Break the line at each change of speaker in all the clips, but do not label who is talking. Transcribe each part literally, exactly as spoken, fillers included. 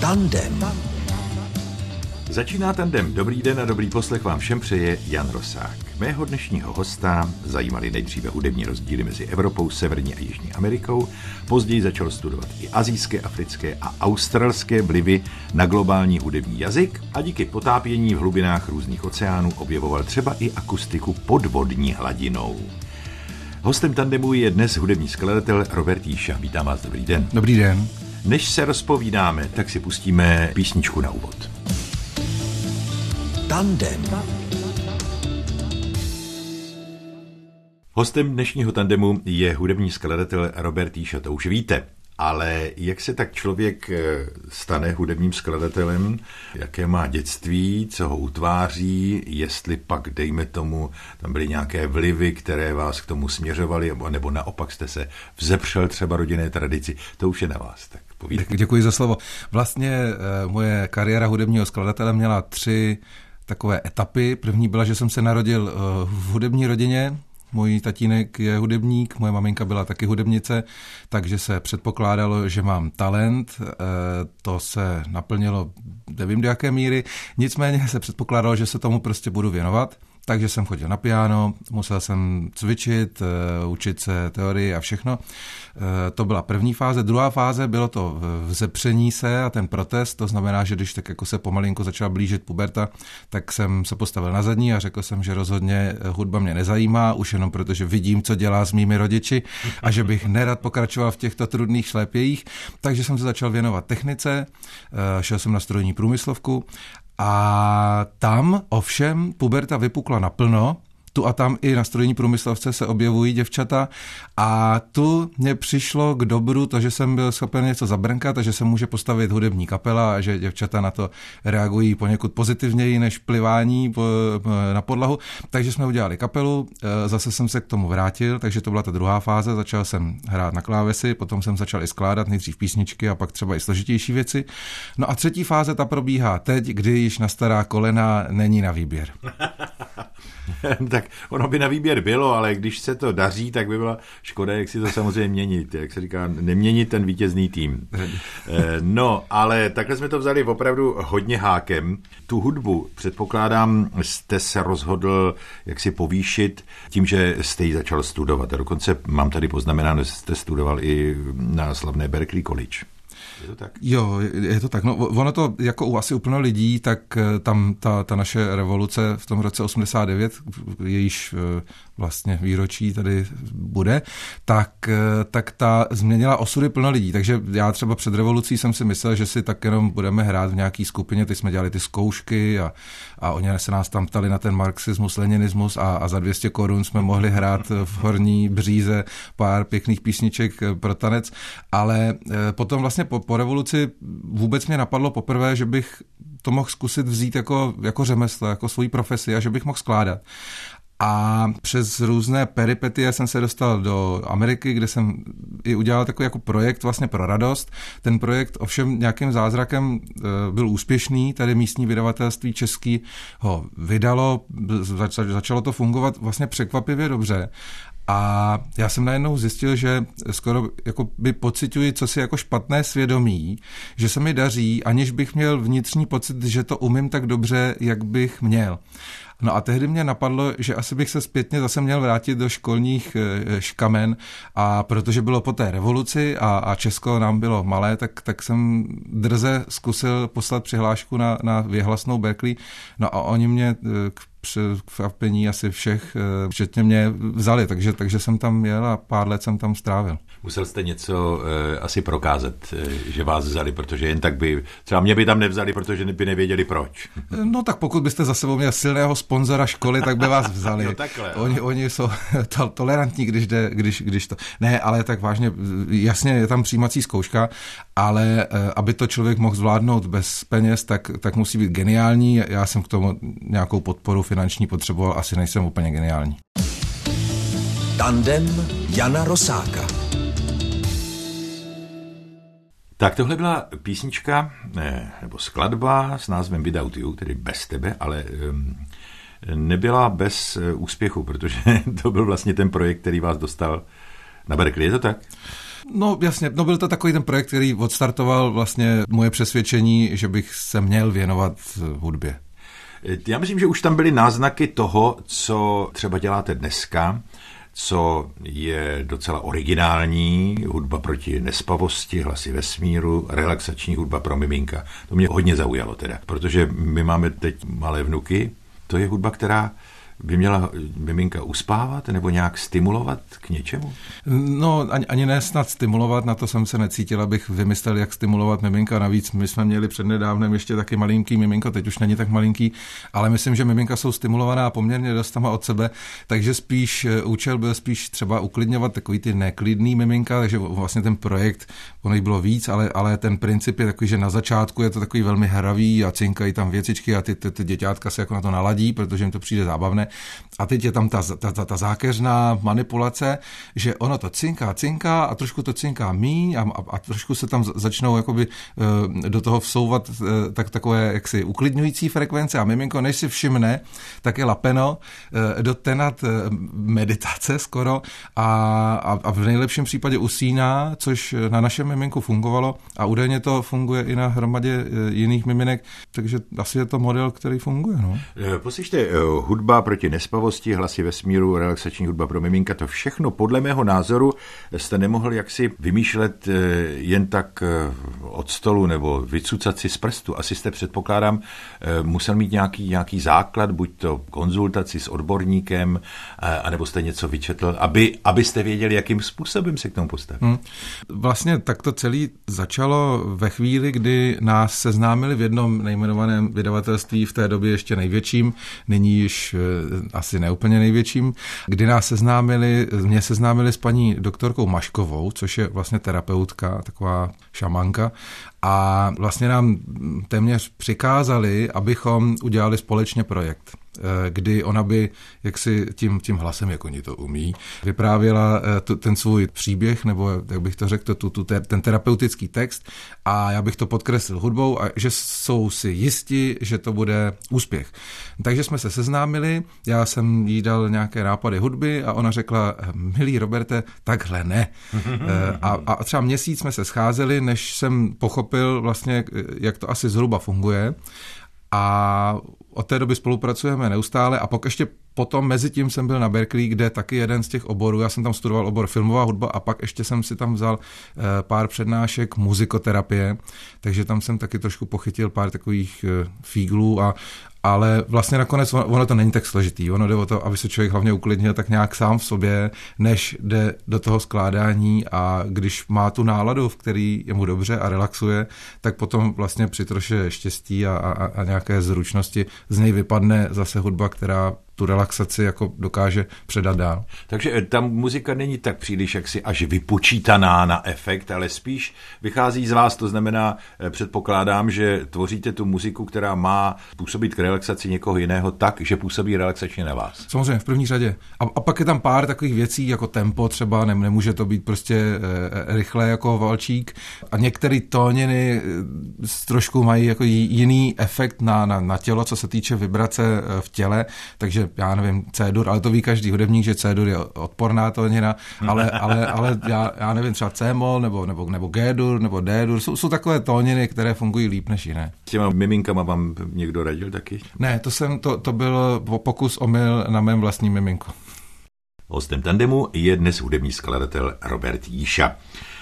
Tandem.
Začíná Tandem. Dobrý den a dobrý poslech vám všem přeje Jan Rosák. Mého dnešního hosta zajímaly nejdříve hudební rozdíly mezi Evropou, Severní a Jižní Amerikou, později začal studovat i asijské, africké a australské vlivy na globální hudební jazyk a díky potápění v hlubinách různých oceánů objevoval třeba i akustiku pod vodní hladinou. Hostem Tandemu je dnes hudební skladatel Robert Jíša. Vítám vás, dobrý den.
Dobrý den.
Než se rozpovídáme, tak si pustíme písničku na úvod.
Tandem.
Hostem dnešního Tandemu je hudební skladatel Robert Jíša, to už víte. Ale jak se tak člověk stane hudebním skladatelem, jaké má dětství, co ho utváří, jestli pak, dejme tomu, tam byly nějaké vlivy, které vás k tomu směřovaly, nebo naopak jste se vzepřel třeba rodinné tradici, to už je na vás. Tak povídejte.
Děkuji za slovo. Vlastně moje kariéra hudebního skladatele měla tři takové etapy. První byla, že jsem se narodil v hudební rodině. Můj tatínek je hudebník, moje maminka byla taky hudebnice, takže se předpokládalo, že mám talent. To se naplnilo, nevím do jaké míry, nicméně se předpokládalo, že se tomu prostě budu věnovat. Takže jsem chodil na piano, musel jsem cvičit, učit se teorii a všechno. To byla první fáze. Druhá fáze bylo to vzepření se a ten protest, to znamená, že když tak jako se pomalinko začala blížit puberta, tak jsem se postavil na zadní a řekl jsem, že rozhodně hudba mě nezajímá, už jenom protože vidím, co dělá s mými rodiči a že bych nerad pokračoval v těchto trudných šlépějích. Takže jsem se začal věnovat technice, šel jsem na strojní průmyslovku. A tam ovšem puberta vypukla naplno, tu a tam i na strojní průmyslovce se objevují děvčata a tu mě přišlo k dobru to, že jsem byl schopen něco zabrnkat a že se může postavit hudební kapela a že děvčata na to reagují poněkud pozitivněji než plivání na podlahu. Takže jsme udělali kapelu, zase jsem se k tomu vrátil, takže to byla ta druhá fáze, začal jsem hrát na klávesi, potom jsem začal i skládat nejdřív písničky a pak třeba i složitější věci. No a třetí fáze ta probíhá teď, kdy již na stará kolena není na výběr.
Tak ono by na výběr bylo, ale když se to daří, tak by byla škoda, jak si to samozřejmě měnit. Jak se říká, neměnit ten vítězný tým. No, ale takhle jsme to vzali opravdu hodně hákem. Tu hudbu, předpokládám, jste se rozhodl, jak si povýšit tím, že jste ji začal studovat. A dokonce mám tady poznamenáno, že jste studoval i na slavné Berklee College. Je to tak?
Jo, je to tak. No, ono to jako u asi úplně lidí, tak tam ta, ta naše revoluce v tom roce osmdesát devět, jejíž vlastně výročí tady bude, tak, tak ta změnila osudy plno lidí. Takže já třeba před revolucí jsem si myslel, že si tak jenom budeme hrát v nějaký skupině, teď jsme dělali ty zkoušky a, a oni se nás tam ptali na ten marxismus, leninismus a, a za dvě stě korun jsme mohli hrát v Horní Bříze pár pěkných písniček pro tanec, ale potom vlastně po, po revoluci vůbec mě napadlo poprvé, že bych to mohl zkusit vzít jako, jako řemeslo, jako svoji profesi a že bych mohl skládat. A přes různé peripetie jsem se dostal do Ameriky, kde jsem i udělal takový jako projekt vlastně pro radost. Ten projekt ovšem nějakým zázrakem byl úspěšný, tady místní vydavatelství český ho vydalo, začalo to fungovat vlastně překvapivě dobře. A já jsem najednou zjistil, že skoro jako by pociťuji cosi jako špatné svědomí, že se mi daří, aniž bych měl vnitřní pocit, že to umím tak dobře, jak bych měl. No a tehdy mě napadlo, že asi bych se zpětně zase měl vrátit do školních škamen a protože bylo po té revoluci a, a Česko nám bylo malé, tak, tak jsem drze zkusil poslat přihlášku na, na věhlasnou Berklee. No a oni mě k překvapení asi všech, včetně mě, vzali, takže, takže jsem tam jel a pár let jsem tam strávil.
Musel jste něco uh, asi prokázat, uh, že vás vzali, protože jen tak by, třeba mě by tam nevzali, protože by nevěděli proč.
No tak pokud byste za sebou měl silného sponzora školy, tak by vás vzali.
No takhle.
Oni, oni jsou to, tolerantní, když jde, když, když to... Ne, ale tak vážně, jasně je tam přijímací zkouška, ale uh, aby to člověk mohl zvládnout bez peněz, tak, tak musí být geniální. Já jsem k tomu nějakou podporu finanční potřeboval, asi nejsem úplně geniální.
Tandem Jana Rosáka.
Tak tohle byla písnička, ne, nebo skladba s názvem Without You, tedy Bez tebe, ale um, nebyla bez uh, úspěchu, protože to byl vlastně ten projekt, který vás dostal na Berklee, je to tak?
No jasně, no byl to takový ten projekt, který odstartoval vlastně moje přesvědčení, že bych se měl věnovat hudbě.
Já myslím, že už tam byly náznaky toho, co třeba děláte dneska, co je docela originální, hudba proti nespavosti, hlasy vesmíru, relaxační hudba pro miminka. To mě hodně zaujalo teda, protože my máme teď malé vnuky, to je hudba, která by měla miminka uspávat nebo nějak stimulovat k něčemu?
No, ani, ani ne snad stimulovat, na to jsem se necítil, abych vymyslel, jak stimulovat miminka. Navíc my jsme měli přednedávnem ještě taky malinký miminko, teď už není tak malinký, ale myslím, že miminka jsou stimulovaná poměrně dost sama od sebe, takže spíš účel byl spíš třeba uklidňovat takový ty neklidný miminka, takže vlastně ten projekt, ono jich bylo víc, ale, ale ten princip je takový, že na začátku je to takový velmi hravý a cinkají tam věcičky a ty, ty, ty děťátka se jako na to naladí, protože jim to přijde zábavné. A teď je tam ta, ta, ta, ta zákeřná manipulace, že ono to cinká, cinká a trošku to cinká míň a, a, a trošku se tam začnou jakoby do toho vsouvat tak, takové jaksi uklidňující frekvence a miminko, než si všimne, tak je lapeno do tenat meditace skoro a, a, a v nejlepším případě usíná, což na našem miminku fungovalo a údajně to funguje i na hromadě jiných miminek, takže asi je to model, který funguje. No.
Poslyšte, hudba proti nespavosti, hlasy vesmíru, relaxační hudba pro miminka, to všechno podle mého názoru jste nemohl jaksi vymýšlet jen tak od stolu nebo vycucat si z prstu. Asi jste, předpokládám, musel mít nějaký, nějaký základ, buď to konzultaci s odborníkem, anebo jste něco vyčetl, aby, abyste věděli, jakým způsobem se k tomu postavit. Hmm.
Vlastně tak to celé začalo ve chvíli, kdy nás seznámili v jednom nejmenovaném vydavatelství, v té době ještě největším, nyní již asi neúplně největším, kdy nás seznámili, mě seznámili s paní doktorkou Maškovou, což je vlastně terapeutka, taková šamanka, a vlastně nám téměř přikázali, abychom udělali společně projekt, kdy ona by jaksi tím, tím hlasem, jak oni to umí, vyprávěla tu, ten svůj příběh, nebo jak bych to řekl, tu, tu, ten terapeutický text a já bych to podkreslil hudbou a že jsou si jisti, že to bude úspěch. Takže jsme se seznámili, já jsem jí dal nějaké nápady hudby a ona řekla, milý Roberte, takhle ne. a, a třeba měsíc jsme se scházeli, než jsem pochopil vlastně, jak to asi zhruba funguje. A od té doby spolupracujeme neustále a pak ještě potom mezi tím jsem byl na Berkeley, kde taky jeden z těch oborů, já jsem tam studoval obor filmová hudba a pak ještě jsem si tam vzal pár přednášek muzikoterapie, takže tam jsem taky trošku pochytil pár takových fíglů a ale vlastně nakonec ono to není tak složitý. Ono jde o to, aby se člověk hlavně uklidnil tak nějak sám v sobě, než jde do toho skládání a když má tu náladu, v který je mu dobře a relaxuje, tak potom vlastně při troše štěstí a, a, a nějaké zručnosti z něj vypadne zase hudba, která tu relaxaci jako dokáže předat dál.
Takže ta muzika není tak příliš jaksi až vypočítaná na efekt, ale spíš vychází z vás, to znamená, předpokládám, že tvoříte tu muziku, která má působit k relaxaci někoho jiného tak, že působí relaxačně na vás.
Samozřejmě, v první řadě. A, a pak je tam pár takových věcí, jako tempo třeba, ne, nemůže to být prostě e, rychle jako valčík a některé tóniny e, trošku mají jako jiný efekt na, na, na tělo, co se týče vibrace v těle, takže já nevím, C-dur, ale to ví každý hudebník, že C-dur je odporná tónina, ale, ale, ale já, já nevím, třeba C-mol nebo, nebo, nebo G-dur nebo D-dur, jsou, jsou takové tóniny, které fungují líp než jiné.
S těma miminkama vám někdo radil taky?
Ne, to, jsem, to, to byl pokus omyl na mém vlastním miminku.
Hostem tandemu je dnes hudební skladatel Robert Jíša.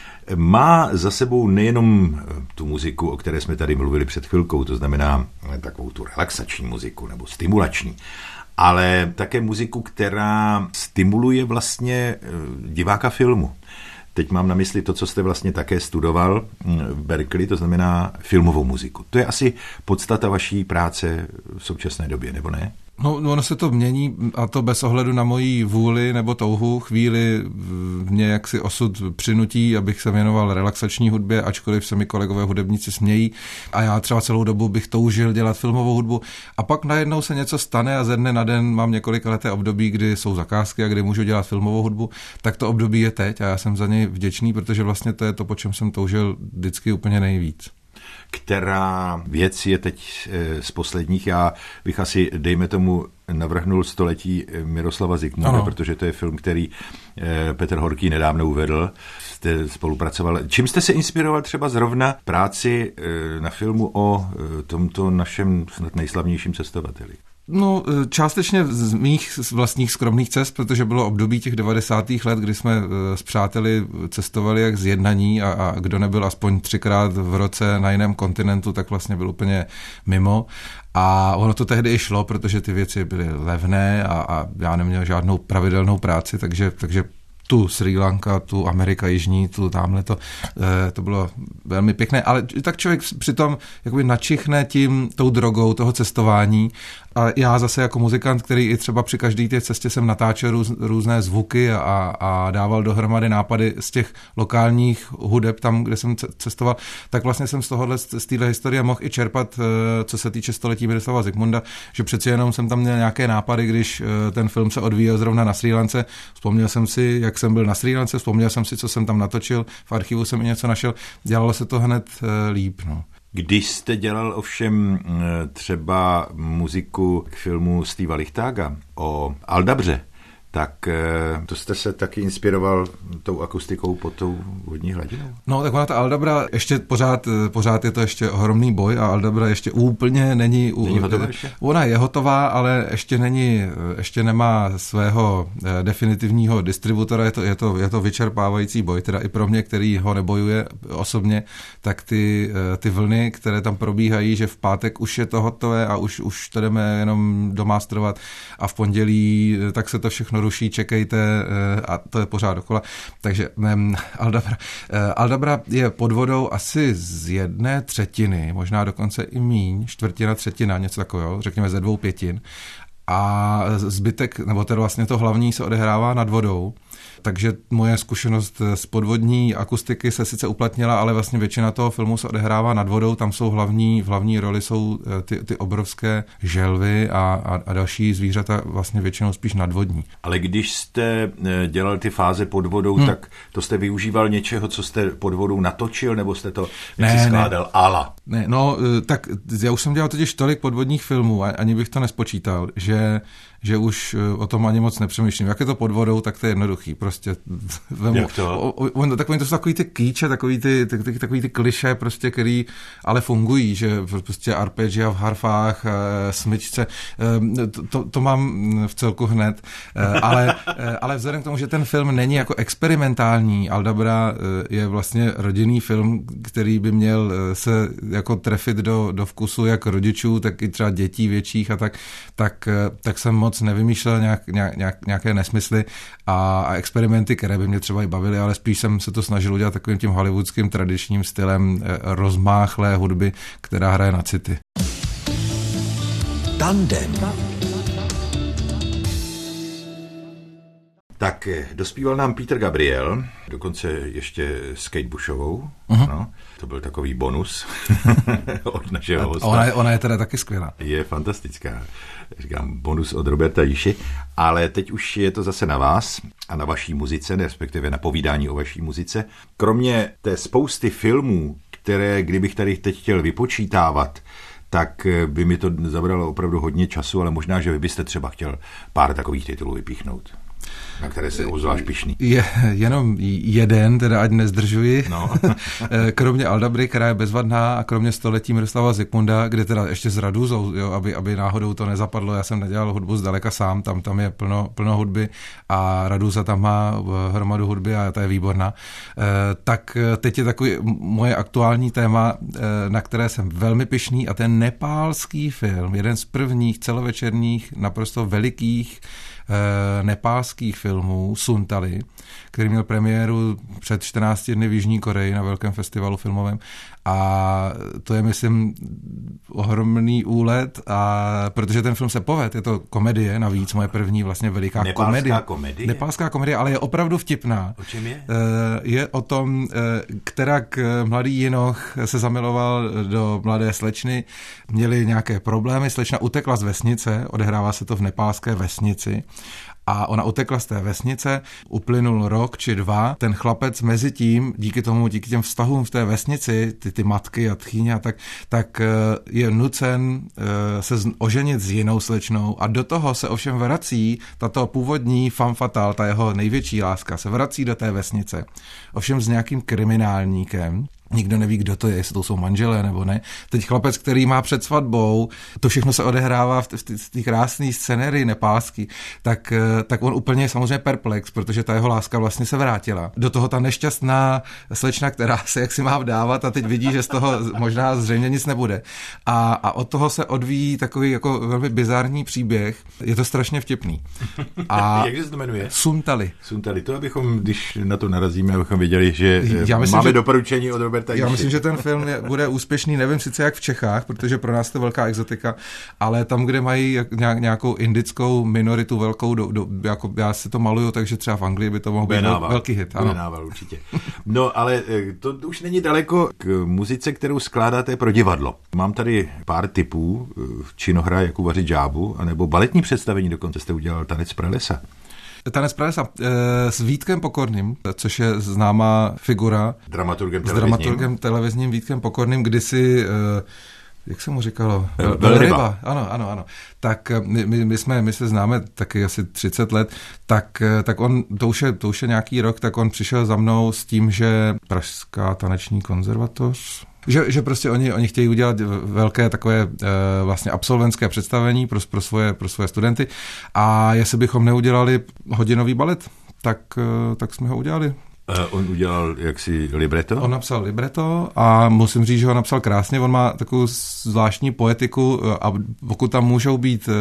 Má za sebou nejenom tu muziku, o které jsme tady mluvili před chvilkou, to znamená takovou tu relaxační muziku nebo stimulační, ale také muziku, která stimuluje vlastně diváka filmu. Teď mám na mysli to, co jste vlastně také studoval v Berkeley, to znamená filmovou muziku. To je asi podstata vaší práce v současné době, nebo ne?
No, ono se to mění a to bez ohledu na moji vůli nebo touhu. Chvíli mě jaksi osud přinutí, abych se věnoval relaxační hudbě, ačkoliv se mi kolegové hudebníci smějí a já třeba celou dobu bych toužil dělat filmovou hudbu a pak najednou se něco stane a ze dne na den mám několikaleté období, kdy jsou zakázky a kdy můžu dělat filmovou hudbu, tak to období je teď a já jsem za něj vděčný, protože vlastně to je to, po čem jsem toužil vždycky úplně nejvíc.
Která věc je teď z posledních, já bych asi, dejme tomu, navrhnul století Miroslava Zikmunda, ano. Protože to je film, který Petr Horký nedávno uvedl. Jste spolupracoval. Čím jste se inspiroval třeba zrovna práci na filmu o tomto našem snad nejslavnějším cestovateli?
No, částečně z mých vlastních skromných cest, protože bylo období těch devadesátých let, kdy jsme s přáteli cestovali jak zjednaní a, a kdo nebyl aspoň třikrát v roce na jiném kontinentu, tak vlastně byl úplně mimo. A ono to tehdy i šlo, protože ty věci byly levné a, a já neměl žádnou pravidelnou práci, takže, takže tu Srí Lanka, tu Amerika Jižní, tu tamhle to, to bylo velmi pěkné, ale tak člověk přitom jakoby načichne tím, tou drogou toho cestování a já zase jako muzikant, který i třeba při každé té cestě jsem natáčel růz, různé zvuky a, a dával dohromady nápady z těch lokálních hudeb tam, kde jsem cestoval, tak vlastně jsem z tohohle, z téhle historie mohl i čerpat, co se týče století Miroslava Zikmunda, že přeci jenom jsem tam měl nějaké nápady, když ten film se odvíjel zrovna na Srí Lance, vzpomněl jsem si, jak jsem byl na Srí Lance, vzpomněl jsem si, co jsem tam natočil, v archivu jsem i něco našel, dělalo se to hned líp, no.
Když jste dělal ovšem třeba muziku k filmu Steva Lichtága o Aldabře, tak to jste se taky inspiroval tou akustikou pod tou vodní hladinou?
No, tak ona ta Aldabra, ještě pořád, pořád je to ještě ohromný boj a Aldabra ještě úplně není...
Není hotová ještě?
Ona je hotová, ale ještě není, ještě nemá svého definitivního distributora, je to, je to, je to vyčerpávající boj, teda i pro mě, který ho nebojuje osobně, tak ty, ty vlny, které tam probíhají, že v pátek už je to hotové a už, už to jdeme jenom domástrovat a v pondělí tak se to všechno ruší, čekejte a to je pořád dokola. Takže um, Aldabra. Uh, Aldabra je pod vodou asi z jedné třetiny, možná dokonce i míň, čtvrtina, třetina, něco takového, řekněme ze dvou pětin. A zbytek, nebo to vlastně to hlavní se odehrává nad vodou. Takže moje zkušenost z podvodní akustiky se sice uplatnila, ale vlastně většina toho filmu se odehrává nad vodou, tam jsou hlavní, v hlavní roli jsou ty, ty obrovské želvy a, a, a další zvířata vlastně většinou spíš nadvodní.
Ale když jste dělal ty fáze pod vodou, hmm. tak to jste využíval něčeho, co jste pod vodou natočil, nebo jste to ne, skládal ne. ala?
Ne, no tak já už jsem dělal totiž tolik podvodních filmů, ani bych to nespočítal, že že už o tom ani moc nepřemýšlím. Jak je to pod vodou, tak to je jednoduchý. Prostě vemu,
Jak to?
O, o, takový, to jsou takový ty kýče, takový ty, ty, takový ty kliše, prostě, který ale fungují, že prostě arpeggia v harfách, smyčce, to, to, to mám v celku hned. Ale, ale vzhledem k tomu, že ten film není jako experimentální, Aldabra je vlastně rodinný film, který by měl se jako trefit do, do vkusu jak rodičů, tak i třeba dětí větších a tak, tak, tak jsem moc nevymýšlel nějak, nějak, nějaké nesmysly a, a experimenty, které by mě třeba i bavily, ale spíš jsem se to snažil udělat takovým tím hollywoodským tradičním stylem rozmáchlé hudby, která hraje na city.
Tandem.
Tak dospíval nám Peter Gabriel, dokonce ještě s Kate Bushovou.
Uh-huh.
No, to byl takový bonus od našeho hosta.
Ona je, ona je teda taky skvělá.
Je fantastická. Říkám bonus od Roberta Jiši, ale teď už je to zase na vás a na vaší muzice, respektive na povídání o vaší muzice. Kromě té spousty filmů, které kdybych tady teď chtěl vypočítávat, tak by mi to zabralo opravdu hodně času, ale možná, že vy byste třeba chtěl pár takových titulů vypíchnout, na které se ozváš pišný. Je
jenom jeden, teda ať nezdržuji.
No.
Kromě Aldabry, která je bezvadná, a kromě století Miroslava Zikmunda, kde teda ještě s Raduzou, jo, aby, aby náhodou to nezapadlo, já jsem nedělal hudbu zdaleka sám, tam, tam je plno, plno hudby a Raduza tam má hromadu hudby a ta je výborná. Tak teď je takový moje aktuální téma, na které jsem velmi pyšný, a ten nepálský film, jeden z prvních celovečerních, naprosto velikých nepálských filmů Suntali, který měl premiéru před čtrnácti dny v Jižní Koreji na velkém festivalu filmovém. A to je, myslím, ohromný úlet, a protože ten film se povedl, je to komedie navíc, moje první vlastně veliká
Nepálská
komedie.
komedie.
Nepálská komedie, ale je opravdu vtipná.
O čem je?
Je o tom, kterak mladý jinoch se zamiloval do mladé slečny, měli nějaké problémy, slečna utekla z vesnice, odehrává se to v nepálské vesnici, a ona utekla z té vesnice, uplynul rok či dva, ten chlapec mezi tím, díky tomu, díky těm vztahům v té vesnici, ty, ty matky a tchýně a tak, tak je nucen se oženit s jinou slečnou a do toho se ovšem vrací tato původní femme fatale, ta jeho největší láska, se vrací do té vesnice. Ovšem s nějakým kriminálníkem. Nikdo neví, kdo to je, jestli to jsou manželé nebo ne. Teď chlapec, který má před svatbou, to všechno se odehrává v té krásné scenérii nepálský, tak, tak on úplně je samozřejmě perplex, protože ta jeho láska vlastně se vrátila. Do toho ta nešťastná slečna, která se jaksi má vdávat a teď vidí, že z toho možná zřejmě nic nebude. A, a od toho se odvíjí takový jako velmi bizarní příběh. Je to strašně vtipný. A
jak se to jmenuje?
Suntali.
Suntali. To abychom, když na to narazíme, abychom věděli, že
Já myslím,
máme
že...
doporučení od Roberta Jíši.
Já myslím, že ten film je, bude úspěšný, nevím sice jak v Čechách, protože pro nás to je velká exotika, ale tam, kde mají nějakou indickou minoritu velkou, do, do, jako já si to maluju, takže třeba v Anglii by to mohl být vel, velký hit. Ano.
Nával, určitě. No, ale to už není daleko k muzice, kterou skládáte pro divadlo. Mám tady pár tipů, činohra, jak uvařit žábu, anebo baletní představení, dokonce jste udělal Tanec z pralesa.
Tanec pralesa e, s Vítkem Pokorným, což je známá figura.
Dramaturgem
s
televizním.
dramaturgem televizním Vítkem Pokorným, kdysi, e, jak se mu říkalo?
Velryba.
Ano, ano, ano. Tak my, my, jsme, my se známe taky asi třicet let, tak, tak on, to už, je, to už je nějaký rok, tak on přišel za mnou s tím, že Pražská taneční konzervatoř, Že, že prostě oni, oni chtějí udělat velké takové e, vlastně absolventské představení pro, pro, svoje, pro svoje studenty a jestli bychom neudělali hodinový balet, tak, e, tak jsme ho udělali.
On udělal jaksi libreto?
On napsal libreto a musím říct, že ho napsal krásně. On má takovou zvláštní poetiku a pokud tam můžou být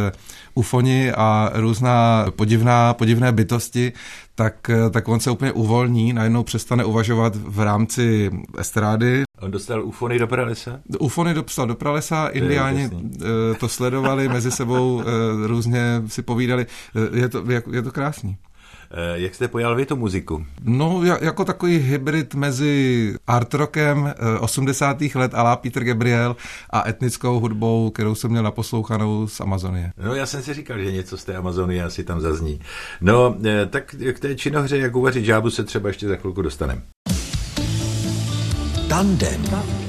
ufoni a různá podivná, podivné bytosti, tak, tak on se úplně uvolní, najednou přestane uvažovat v rámci estrády.
On dostal ufony do pralesa?
Ufony dostal do pralesa, indiáni to sledovali, mezi sebou různě si povídali. Je to, je to krásný.
Jak jste pojal vy tu muziku?
No, jako takový hybrid mezi art rockem osmdesátých let à la Peter Gabriel a etnickou hudbou, kterou jsem měl naposlouchanou z Amazonie.
No, já jsem si říkal, že něco z té Amazonie asi tam zazní. No, tak k té činohře, jak uvařit žábu, se třeba ještě za chvilku dostaneme.
Tandem.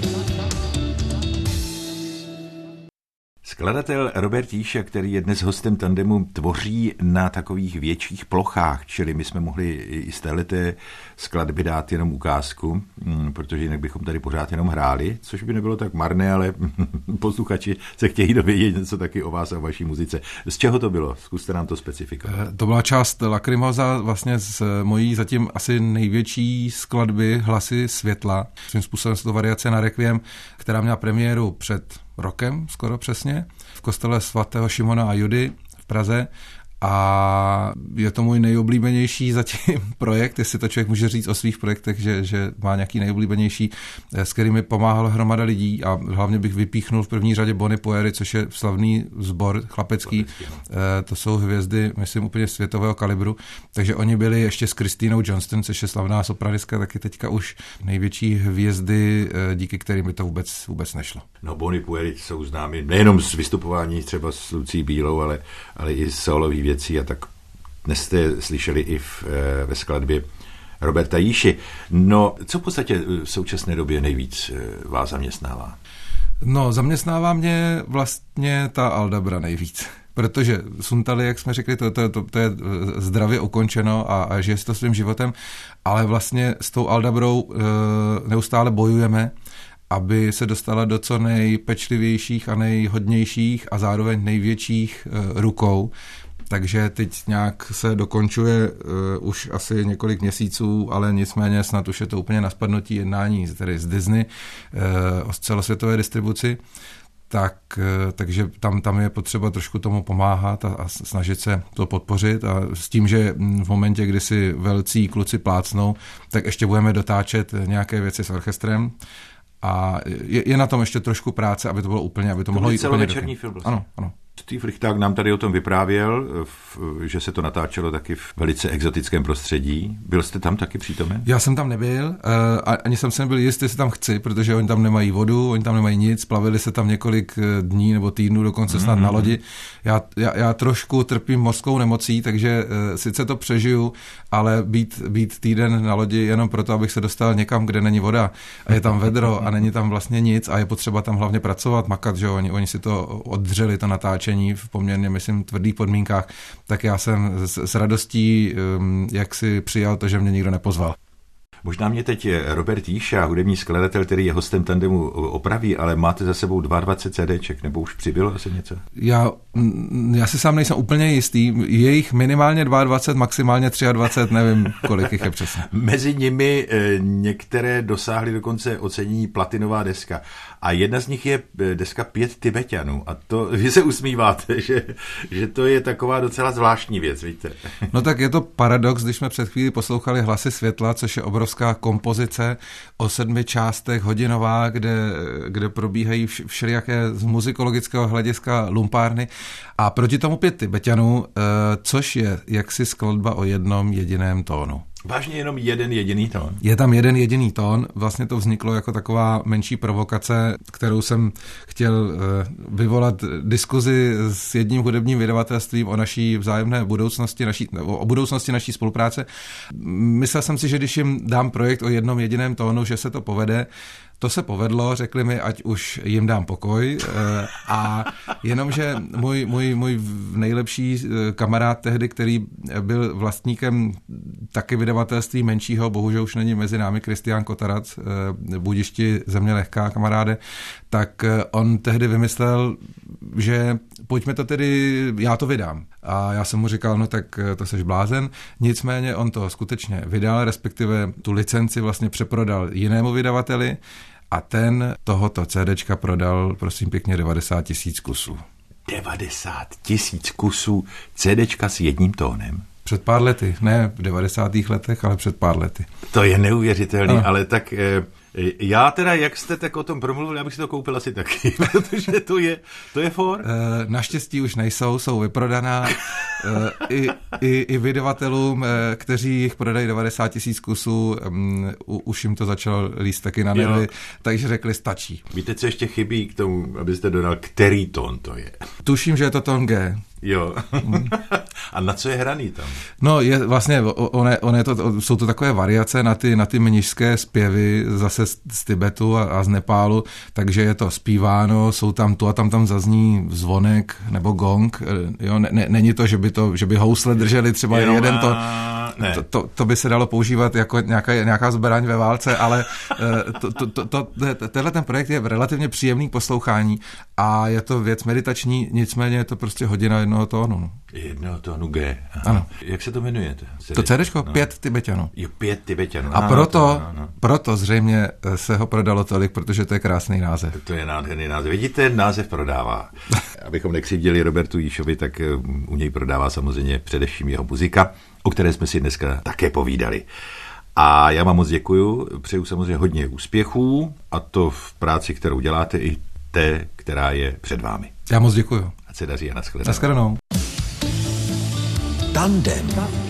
Skladatel Robert Jíša, který je dnes hostem Tandemu, tvoří na takových větších plochách, čili my jsme mohli i z téhleté skladby dát jenom ukázku, protože jinak bychom tady pořád jenom hráli, což by nebylo tak marné, ale posluchači se chtějí dovědět něco taky o vás a o vaší muzice. Z čeho to bylo? Zkuste nám to specifikovat.
To byla část Lacrimosa, vlastně z mojí zatím asi největší skladby Hlasy světla. Svým způsobem jsou to variace na Requiem, která měla premiéru před rokem, skoro přesně, v kostele svatého Šimona a Judy v Praze a je to můj nejoblíbenější zatím projekt, jestli to člověk může říct o svých projektech, že, že má nějaký nejoblíbenější, s kterými pomáhala hromada lidí a hlavně bych vypíchnul v první řadě Bony Poery, což je slavný sbor chlapecký, to jsou hvězdy, myslím, úplně světového kalibru, takže oni byli ještě s Christinou Johnston, což je slavná sopranistka, taky teďka už největší hvězdy, díky kterým by to vůbec, vůbec nešlo.
No, Bony Poery jsou známy nejenom z vystupování třeba s Lucí Bílou, ale, ale i z solových věcí a tak dnes jste slyšeli i v, ve skladbě Roberta Jíši. No, co v podstatě v současné době nejvíc vás zaměstnává?
No, zaměstnává mě vlastně ta Aldabra nejvíc. Protože Suntali, jak jsme řekli, to, to, to, to je zdravě ukončeno a, a žije si to svým životem, ale vlastně s tou Aldabrou e, neustále bojujeme, aby se dostala do co nejpečlivějších a nejhodnějších a zároveň největších e, rukou. Takže teď nějak se dokončuje uh, už asi několik měsíců, ale nicméně snad už je to úplně na spadnutí jednání tedy z Disney uh, o celosvětové distribuci. Tak, uh, takže tam, tam je potřeba trošku tomu pomáhat a, a snažit se to podpořit a s tím, že v momentě, kdy si velcí kluci plácnou, tak ještě budeme dotáčet nějaké věci s orchestrem. A je, je na tom ještě trošku práce, aby to bylo úplně, aby to mohlo jít úplně
celovečerní film.
Ano, ano.
Steve Lichták nám tady o tom vyprávěl, že se to natáčelo taky v velice exotickém prostředí. Byl jste tam taky přítomen?
Já jsem tam nebyl, ani jsem se nebyl jistý, jestli tam chci, protože oni tam nemají vodu, oni tam nemají nic, plavili se tam několik dní nebo týdnů, dokonce snad mm-hmm. na lodi. Já, já, já trošku trpím mořskou nemocí, takže sice to přežiju, ale být, být týden na lodi jenom proto, abych se dostal někam, kde není voda a je tam vedro a není tam vlastně nic a je potřeba tam hlavně pracovat, makat, že oni, oni si to oddřeli, to natáčení v poměrně, myslím, tvrdých podmínkách, tak já jsem s, s radostí jak si přijal to, že mě nikdo nepozval.
Možná mě teď Robert Jíša, hudební skladatel, který je hostem Tandemu, opraví, ale máte za sebou dvacet dva CDček, nebo už přibylo asi něco?
Já, já si sám nejsem úplně jistý. Je jich minimálně dvacet dva, maximálně dvacet tři, nevím, kolik jich je přesně.
Mezi nimi některé dosáhly dokonce ocenění platinová deska. A jedna z nich je deska Pět Tibeťanů. A to vy se usmíváte, že, že to je taková docela zvláštní věc, víte?
No tak je to paradox, když jsme před chvíli poslouchali Hlasy světla, což je obrovská kompozice o sedmi částech hodinová, kde, kde probíhají všelijaké z muzikologického hlediska lumpárny. A proti tomu Pět Tibeťanů, což je jaksi skladba o jednom jediném tónu.
Vážně jenom jeden jediný tón?
Je tam jeden jediný tón, vlastně to vzniklo jako taková menší provokace, kterou jsem chtěl vyvolat diskuzi s jedním hudebním vydavatelstvím o naší vzájemné budoucnosti, naší, o budoucnosti naší spolupráce. Myslel jsem si, že když jim dám projekt o jednom jediném tónu, že se to povede. To se povedlo, řekli mi, ať už jim dám pokoj a jenomže můj, můj, můj nejlepší kamarád tehdy, který byl vlastníkem taky vydavatelství menšího, bohužel už není mezi námi, Kristián Kotarac, Budišti země lehká, kamaráde, tak on tehdy vymyslel, že pojďme to tedy, já to vydám. A já jsem mu říkal, no tak to seš blázen, nicméně on to skutečně vydal, respektive tu licenci vlastně přeprodal jinému vydavateli a ten tohoto CDčka prodal, prosím pěkně, devadesát tisíc kusů.
devadesát tisíc kusů CDčka s jedním tónem?
Před pár lety, ne v devadesátých letech, ale před pár lety.
To je neuvěřitelný, ano. Ale tak... Eh... Já teda, jak jste tak o tom promluvil, já bych si to koupil asi taky, protože to je, to je for.
Naštěstí už nejsou, jsou vyprodaná i, i, i vydavatelům, kteří jich prodají devadesát tisíc kusů, už jim to začalo líst taky na nervy, takže řekli stačí.
Víte, co ještě chybí k tomu, abyste dodal, který tón to je?
Tuším, že je to tón G.
Jo. A na co je hraný tam?
No, je vlastně, one, one to, jsou to takové variace na ty, na ty mnišské zpěvy zase z, z Tibetu a, a z Nepálu, takže je to zpíváno, jsou tam tu a tam tam zazní zvonek nebo gong, jo, ne, ne, není to, že by to, že by housle drželi třeba jenom jeden to, to, to, to by se dalo používat jako nějaká, nějaká zbraň ve válce, ale to, to, to, to, tenhle ten projekt je relativně příjemný poslouchání a je to věc meditační, nicméně je to prostě hodina jednoho tónu.
Jednoho tónu G. Aha.
Ano.
Jak se to jmenuje?
To CDčko? No. Pět Tibeťanů.
Jo, Pět Tibeťanů.
A proto, to, no, no. proto zřejmě se ho prodalo tolik, protože to je krásný název.
To je nádherný název. Vidíte, název prodává. Abychom nekřivdili Robertu Jíšovi, tak u něj prodává samozřejmě především jeho muzika, o které jsme si dneska také povídali. A já vám moc děkuju, přeju samozřejmě hodně úspěchů, a to v práci, kterou děláte, i té, která je před vámi.
Já moc děkuju.
Ať se daří a nashledanou.
Nashledanou.
Tandem.